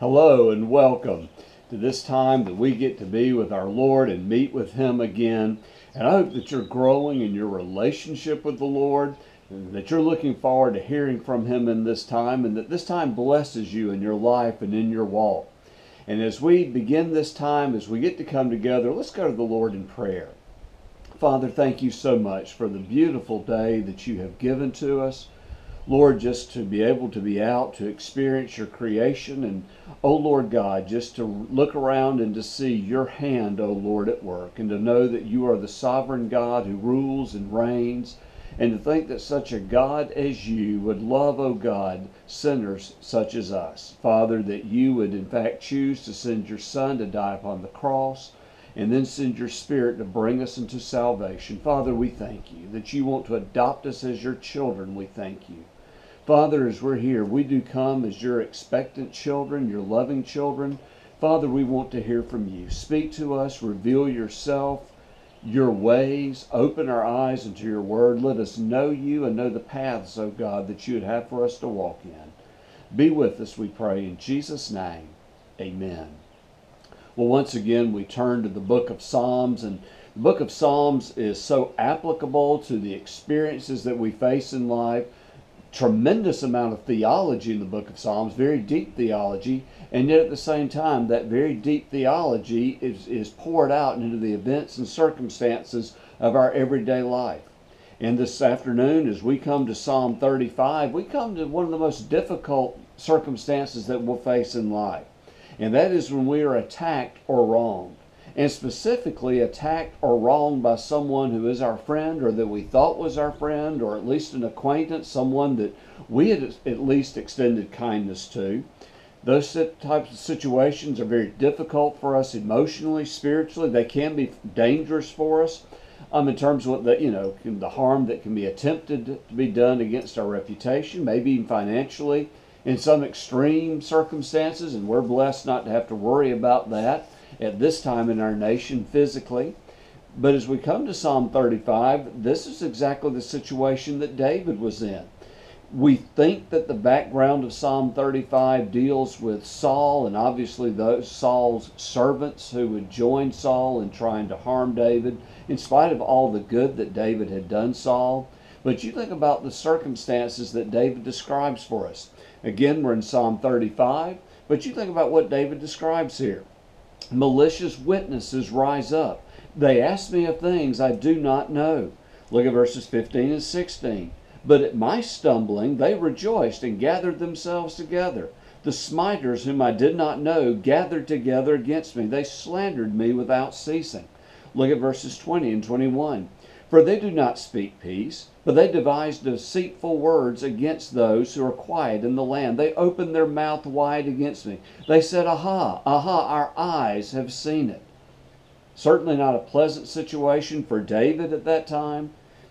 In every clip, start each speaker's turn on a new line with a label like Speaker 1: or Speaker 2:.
Speaker 1: Hello and welcome to this time that we get to be with our Lord and meet with Him again. And I hope that you're growing in your relationship with the Lord, and that you're looking forward to hearing from Him in this time, and that this time blesses you in your life and in your walk. And as we begin this time, as we get to come together, let's go to the Lord in prayer. Father, thank you so much for the beautiful day that you have given to us. Lord, just to be able to be out, to experience your creation, and, oh Lord God, just to look around and to see your hand, oh Lord, at work, and to know that you are the sovereign God who rules and reigns, and to think that such a God as you would love, oh God, sinners such as us. Father, that you would in fact choose to send your Son to die upon the cross, and then send your Spirit to bring us into salvation. Father, we thank you that you want to adopt us as your children. We thank you. Father, as we're here, we do come as your expectant children, your loving children. Father, we want to hear from you. Speak to us, reveal yourself, your ways, open our eyes into your word. Let us know you and know the paths, oh God, that you would have for us to walk in. Be with us, we pray, in Jesus' name. Amen. Well, once again, we turn to the book of Psalms, and the book of Psalms is so applicable to the experiences that we face in life. Tremendous amount of theology in the book of Psalms, very deep theology, and yet at the same time that very deep theology is poured out into the events and circumstances of our everyday life. And this afternoon, as we come to Psalm 35, we come to one of the most difficult circumstances that we'll face in life, and that is when we are attacked or wronged. And specifically attacked or wronged by someone who is our friend, or that we thought was our friend, or at least an acquaintance, someone that we had at least extended kindness to. Those types of situations are very difficult for us emotionally, spiritually. They can be dangerous for us in terms of what the harm that can be attempted to be done against our reputation, maybe even financially in some extreme circumstances, and we're blessed not to have to worry about that at this time in our nation physically. But as we come to Psalm 35, this is exactly the situation that David was in. We think that the background of Psalm 35 deals with Saul, and obviously those Saul's servants who would join Saul in trying to harm David, in spite of all the good that David had done Saul. But you think about the circumstances that David describes for us. Again, we're in Psalm 35, but you think about what David describes here. Malicious witnesses rise up. They ask me of things I do not know. Look at verses 15 and 16. But at my stumbling they rejoiced and gathered themselves together. The smiters whom I did not know gathered together against me. They slandered me without ceasing. Look at verses 20 and 21. For they do not speak peace, but they devise deceitful words against those who are quiet in the land. They opened their mouth wide against me. They said, Aha, aha, our eyes have seen it. Certainly not a pleasant situation for David at that time,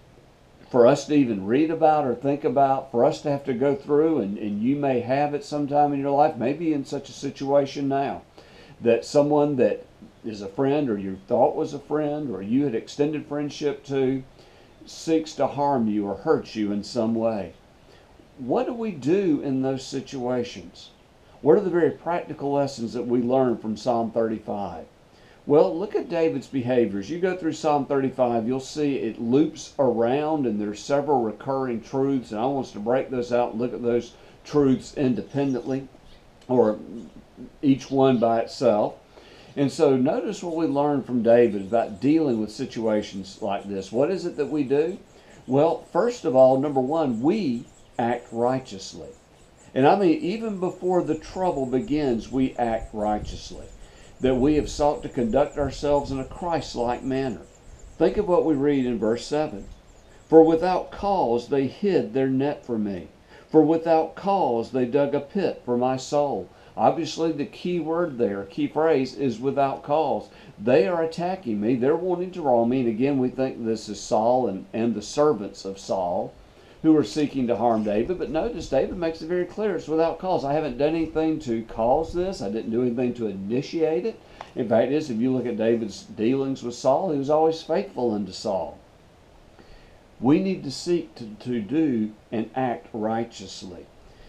Speaker 1: for us to even read about or think about, for us to have to go through, and you may have it sometime in your life, maybe in such a situation now, that someone that is a friend or you thought was a friend or you had extended friendship to seeks to harm you or hurt you in some way. What do we do in those situations? What are the very practical lessons that we learn from Psalm 35? Well, look at David's behaviors. You go through Psalm 35, you'll see it loops around, and there's several recurring truths, and I want us to break those out and look at those truths independently, or each one by itself. And so notice what we learn from David about dealing with situations like this. What is it that we do? Well, first of all, number one, we act righteously. And I mean, even before the trouble begins, we act righteously. That we have sought to conduct ourselves in a Christ-like manner. Think of what we read in verse 7. For without cause they hid their net for me. For without cause they dug a pit for my soul. Obviously, the key word there, key phrase, is without cause. They are attacking me. They're wanting to wrong me. And again, we think this is Saul and the servants of Saul who are seeking to harm David. But notice, David makes it very clear it's without cause. I haven't done anything to cause this. I didn't do anything to initiate it. In fact, if you look at David's dealings with Saul, he was always faithful unto Saul. We need to seek to do and act righteously.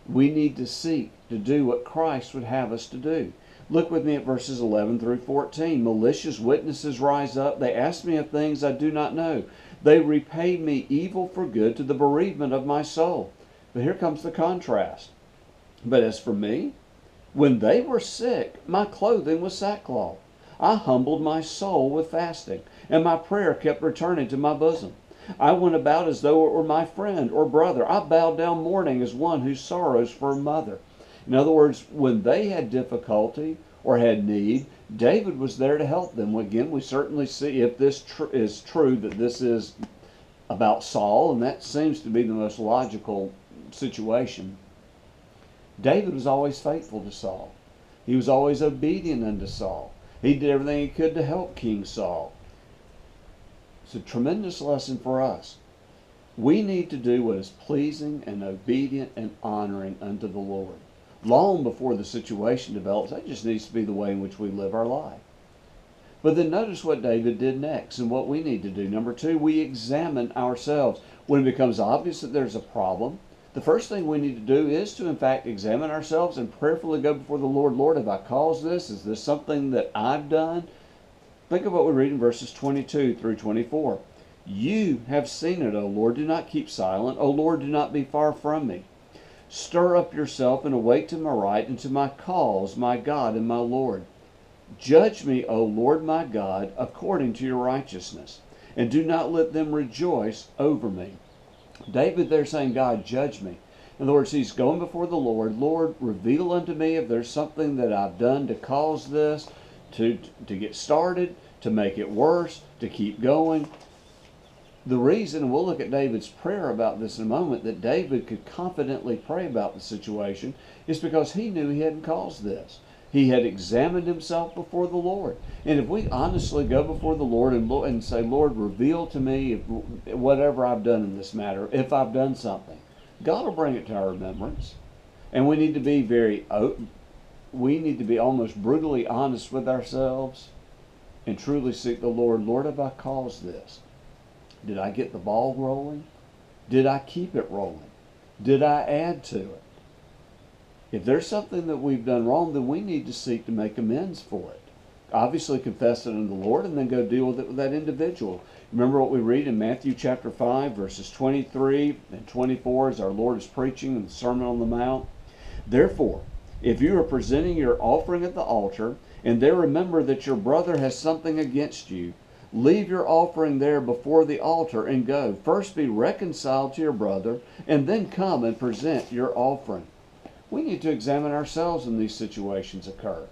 Speaker 1: We need to seek to do what Christ would have us to do. Look with me at verses 11 through 14. Malicious witnesses rise up. They ask me of things I do not know. They repay me evil for good to the bereavement of my soul. But here comes the contrast. But as for me, when they were sick, my clothing was sackcloth. I humbled my soul with fasting, and my prayer kept returning to my bosom. I went about as though it were my friend or brother. I bowed down mourning as one who sorrows for a mother. In other words, when they had difficulty or had need, David was there to help them. Again, we certainly see, if this is true, that this is about Saul, and that seems to be the most logical situation. David was always faithful to Saul. He was always obedient unto Saul. He did everything he could to help King Saul. It's a tremendous lesson for us. We need to do what is pleasing and obedient and honoring unto the Lord. Long before the situation develops, that just needs to be the way in which we live our life. But then notice what David did next and what we need to do. Number 2, we examine ourselves. When it becomes obvious that there's a problem, the first thing we need to do is to, in fact, examine ourselves and prayerfully go before the Lord. Lord, have I caused this? Is this something that I've done? Think of what we read in verses 22 through 24. You have seen it, O Lord. Do not keep silent. O Lord, do not be far from me. Stir up yourself and awake to my right and to my cause, my God and my Lord. Judge me, O Lord my God, according to your righteousness, and do not let them rejoice over me. David there saying, God, judge me. In other words, he's going before the Lord. Lord, reveal unto me if there's something that I've done to cause this, to get started, to make it worse, to keep going. The reason, and we'll look at David's prayer about this in a moment, that David could confidently pray about the situation is because he knew he hadn't caused this. He had examined himself before the Lord. And if we honestly go before the Lord and say, Lord, reveal to me whatever I've done in this matter, if I've done something, God will bring it to our remembrance. And we need to be almost brutally honest with ourselves and truly seek the Lord. Lord, have I caused this? Did I get the ball rolling? Did I keep it rolling? Did I add to it? If there's something that we've done wrong, then we need to seek to make amends for it. Obviously confess it unto the Lord and then go deal with it with that individual. Remember what we read in Matthew chapter 5, verses 23 and 24 as our Lord is preaching in the Sermon on the Mount. Therefore, if you are presenting your offering at the altar, and there remember that your brother has something against you, leave your offering there before the altar and go. First be reconciled to your brother, and then come and present your offering. We need to examine ourselves when these situations occur.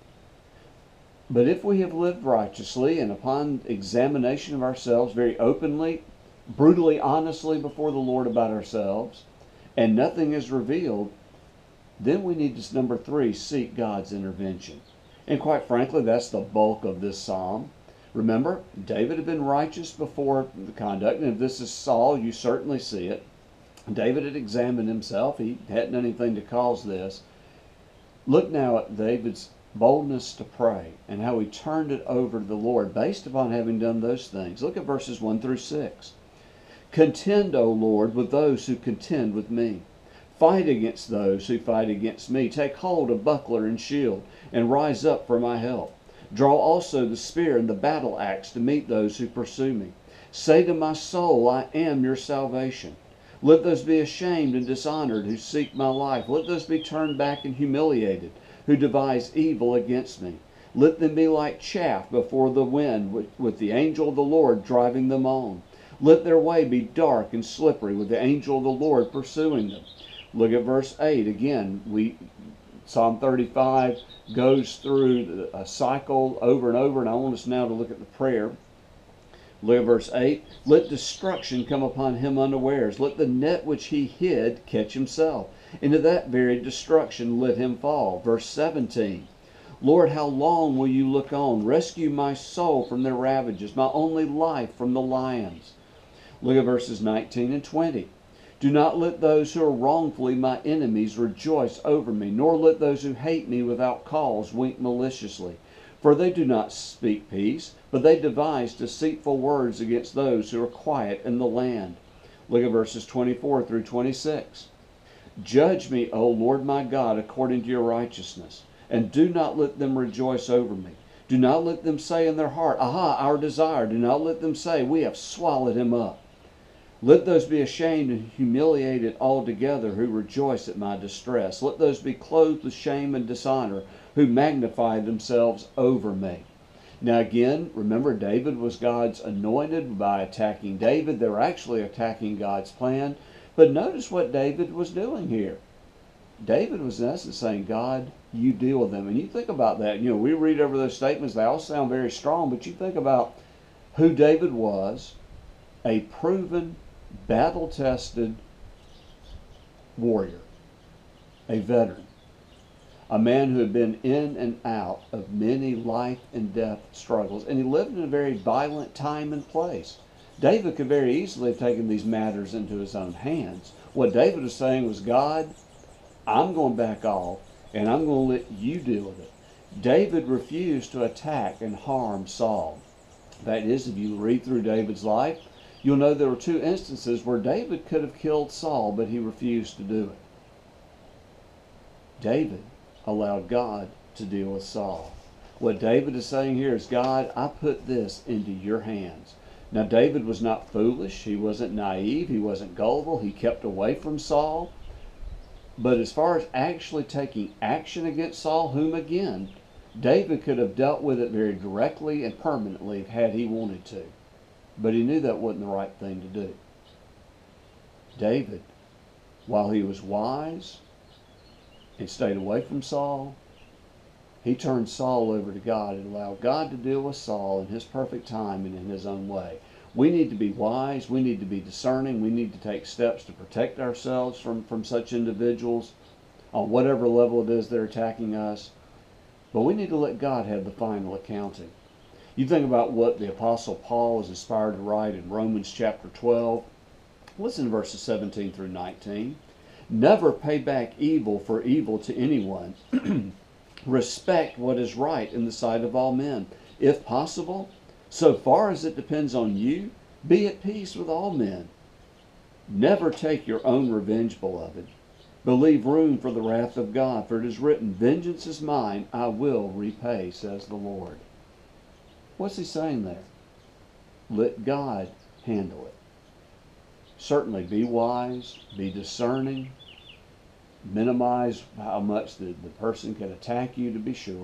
Speaker 1: But if we have lived righteously and upon examination of ourselves very openly, brutally, honestly before the Lord about ourselves, and nothing is revealed, then we need to, number 3, seek God's intervention. And quite frankly, that's the bulk of this psalm. Remember, David had been righteous before the conduct, and if this is Saul, you certainly see it. David had examined himself. He hadn't done anything to cause this. Look now at David's boldness to pray and how he turned it over to the Lord based upon having done those things. Look at verses 1 through 6. Contend, O Lord, with those who contend with me. Fight against those who fight against me. Take hold of buckler and shield, and rise up for my help. Draw also the spear and the battle axe to meet those who pursue me. Say to my soul, I am your salvation. Let those be ashamed and dishonored who seek my life. Let those be turned back and humiliated who devise evil against me. Let them be like chaff before the wind, with the angel of the Lord driving them on. Let their way be dark and slippery, with the angel of the Lord pursuing them. Look at verse 8 again. Psalm 35 goes through a cycle over and over, and I want us now to look at the prayer. Look at verse 8. Let destruction come upon him unawares. Let the net which he hid catch himself. Into that very destruction let him fall. Verse 17. Lord, how long will you look on? Rescue my soul from their ravages, my only life from the lions. Look at verses 19 and 20. Do not let those who are wrongfully my enemies rejoice over me, nor let those who hate me without cause wink maliciously. For they do not speak peace, but they devise deceitful words against those who are quiet in the land. Look at verses 24 through 26. Judge me, O Lord my God, according to your righteousness, and do not let them rejoice over me. Do not let them say in their heart, Aha, our desire. Do not let them say, We have swallowed him up. Let those be ashamed and humiliated altogether who rejoice at my distress. Let those be clothed with shame and dishonor who magnify themselves over me. Now again, remember, David was God's anointed. By attacking David, they were actually attacking God's plan. But notice what David was doing here. David was in essence saying, God, you deal with them. And you think about that. We read over those statements. They all sound very strong. But you think about who David was, a proven, battle-tested warrior, a veteran, a man who had been in and out of many life and death struggles, and he lived in a very violent time and place. David could very easily have taken these matters into his own hands. What David was saying was, God, I'm going to back off, and I'm going to let you deal with it. David refused to attack and harm Saul. That is, if you read through David's life, you'll know there were two instances where David could have killed Saul, but he refused to do it. David allowed God to deal with Saul. What David is saying here is, God, I put this into your hands. Now, David was not foolish. He wasn't naive. He wasn't gullible. He kept away from Saul. But as far as actually taking action against Saul, whom again, David could have dealt with it very directly and permanently had he wanted to. But he knew that wasn't the right thing to do. David, while he was wise and stayed away from Saul, he turned Saul over to God and allowed God to deal with Saul in his perfect time and in his own way. We need to be wise. We need to be discerning. We need to take steps to protect ourselves from such individuals on whatever level it is they're attacking us. But we need to let God have the final accounting. You think about what the Apostle Paul is inspired to write in Romans chapter 12. Listen to verses 17 through 19. Never pay back evil for evil to anyone. Respect what is right in the sight of all men. If possible, so far as it depends on you, be at peace with all men. Never take your own revenge, beloved, but leave room for the wrath of God. For it is written, Vengeance is mine, I will repay, says the Lord. What's he saying there? Let God handle it. Certainly be wise, be discerning, minimize how much the person can attack you, to be sure,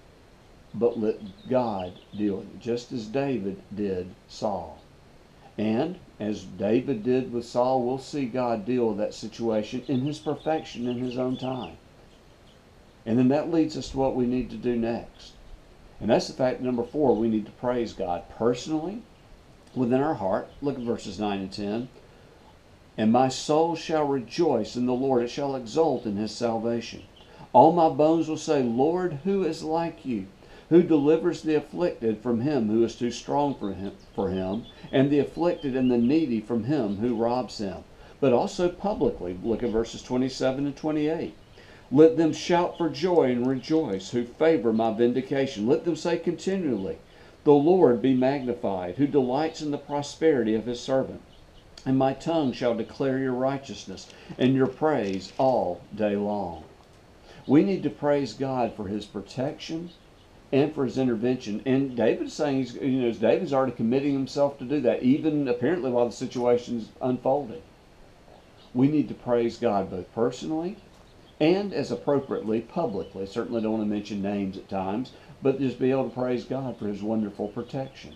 Speaker 1: but let God deal with it, just as David did Saul. And as David did with Saul, we'll see God deal with that situation in his perfection in his own time. And then that leads us to what we need to do next. And that's the fact, number 4, we need to praise God personally within our heart. Look at verses 9 and 10. And my soul shall rejoice in the Lord, it shall exult in his salvation. All my bones will say, Lord, who is like you? Who delivers the afflicted from him who is too strong for him, and the afflicted and the needy from him who robs him? But also publicly, look at verses 27 and 28. Let them shout for joy and rejoice, who favor my vindication. Let them say continually, The Lord be magnified, who delights in the prosperity of his servant. And my tongue shall declare your righteousness and your praise all day long. We need to praise God for his protection and for his intervention. And David's saying, David's already committing himself to do that, even apparently while the situation's unfolding. We need to praise God both personally and as appropriately publicly. Certainly don't want to mention names at times, but just be able to praise God for his wonderful protection.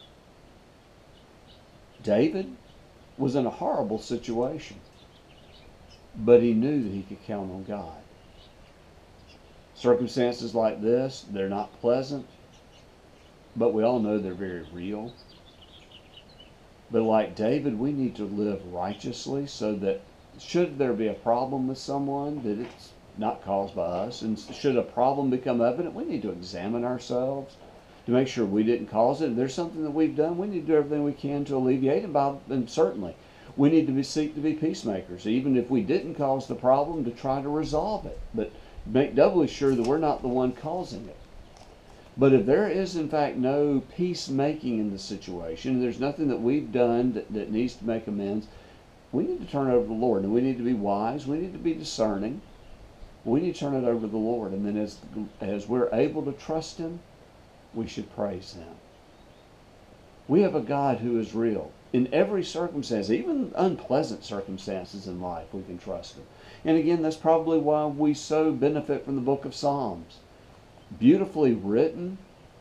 Speaker 1: David was in a horrible situation, but he knew that he could count on God. Circumstances like this, they're not pleasant, but we all know they're very real. But like David, we need to live righteously so that should there be a problem with someone, that it's not caused by us. And should a problem become evident, we need to examine ourselves to make sure we didn't cause it. If there's something that we've done, we need to do everything we can to alleviate it. And certainly, we need to seek to be peacemakers, even if we didn't cause the problem, to try to resolve it. But make doubly sure that we're not the one causing it. But if there is, in fact, no peacemaking in the situation, there's nothing that we've done that needs to make amends, we need to turn it over to the Lord. And we need to be wise. We need to be discerning. We need to turn it over to the Lord. And then as we're able to trust Him, we should praise Him. We have a God who is real. In every circumstance, even unpleasant circumstances in life, we can trust Him. And again, that's probably why we so benefit from the book of Psalms. Beautifully written,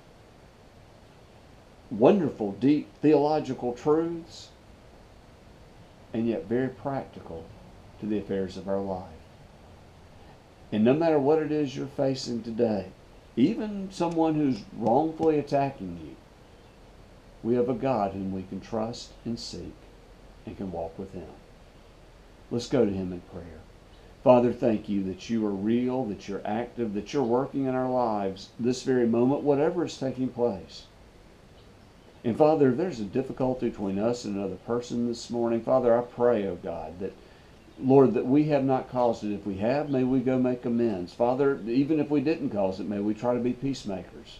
Speaker 1: wonderful, deep theological truths, and yet very practical to the affairs of our life. And no matter what it is you're facing today, even someone who's wrongfully attacking you, we have a God whom we can trust and seek and can walk with Him. Let's go to Him in prayer. Father, thank You that You are real, that You're active, that You're working in our lives this very moment, whatever is taking place. And Father, if there's a difficulty between us and another person this morning, Father, I pray, oh God, that, Lord, that we have not caused it. If we have, may we go make amends. Father, even if we didn't cause it, may we try to be peacemakers.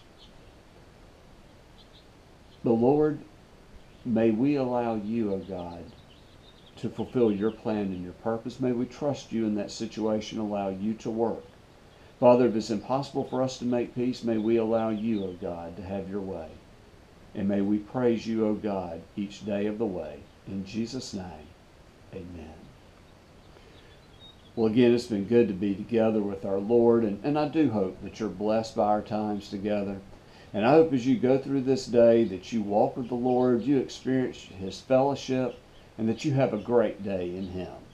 Speaker 1: But Lord, may we allow You, oh God, to fulfill Your plan and Your purpose. May we trust You in that situation, allow You to work. Father, if it's impossible for us to make peace, may we allow You, oh God, to have Your way. And may we praise You, O God, each day of the way. In Jesus' name, amen. Well, again, it's been good to be together with our Lord, and I do hope that you're blessed by our times together. And I hope as you go through this day that you walk with the Lord, you experience His fellowship, and that you have a great day in Him.